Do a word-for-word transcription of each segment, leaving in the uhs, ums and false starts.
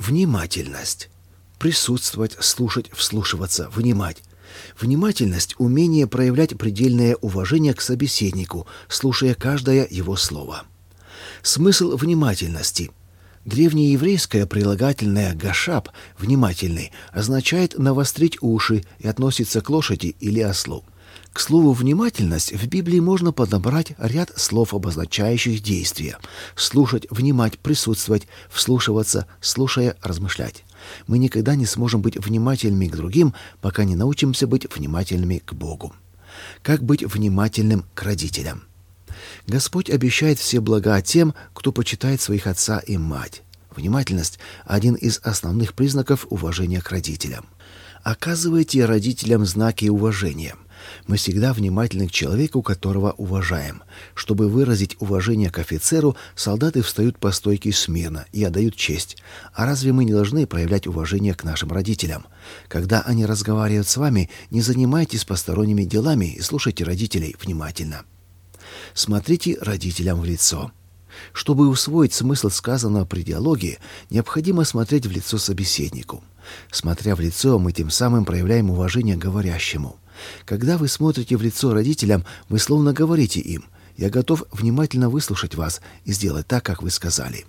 Внимательность. Присутствовать, слушать, вслушиваться, внимать. Внимательность – умение проявлять предельное уважение к собеседнику, слушая каждое его слово. Смысл внимательности. Древнееврейское прилагательное «гашап» – «внимательный» означает навострить уши и относится к лошади или ослу. К слову «внимательность» в Библии можно подобрать ряд слов, обозначающих действия. Слушать, внимать, присутствовать, вслушиваться, слушая, размышлять. Мы никогда не сможем быть внимательными к другим, пока не научимся быть внимательными к Богу. Как быть внимательным к родителям? Господь обещает все блага тем, кто почитает своих отца и мать. Внимательность – один из основных признаков уважения к родителям. Оказывайте родителям знаки уважения. Мы всегда внимательны к человеку, которого уважаем. Чтобы выразить уважение к офицеру, солдаты встают по стойке смирно и отдают честь. А разве мы не должны проявлять уважение к нашим родителям? Когда они разговаривают с вами, не занимайтесь посторонними делами и слушайте родителей внимательно. Смотрите родителям в лицо. Чтобы усвоить смысл сказанного при диалоге, необходимо смотреть в лицо собеседнику. Смотря в лицо, мы тем самым проявляем уважение к говорящему. Когда вы смотрите в лицо родителям, вы словно говорите им: «Я готов внимательно выслушать вас и сделать так, как вы сказали».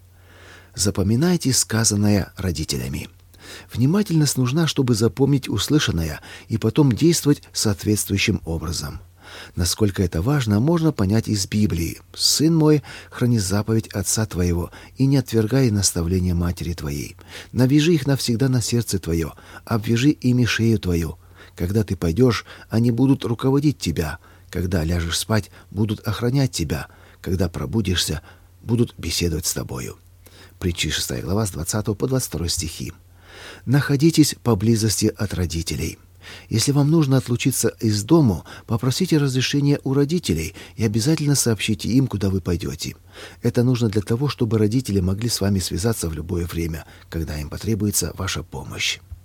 Запоминайте сказанное родителями. Внимательность нужна, чтобы запомнить услышанное и потом действовать соответствующим образом. Насколько это важно, можно понять из Библии. «Сын мой, храни заповедь отца твоего, и не отвергай наставления матери твоей. Навяжи их навсегда на сердце твое, обвяжи ими шею твою. Когда ты пойдешь, они будут руководить тебя. Когда ляжешь спать, будут охранять тебя. Когда пробудишься, будут беседовать с тобою». Притчи шестая глава с двадцатого по двадцать второй стихи. Находитесь поблизости от родителей. Если вам нужно отлучиться из дому, попросите разрешения у родителей и обязательно сообщите им, куда вы пойдете. Это нужно для того, чтобы родители могли с вами связаться в любое время, когда им потребуется ваша помощь.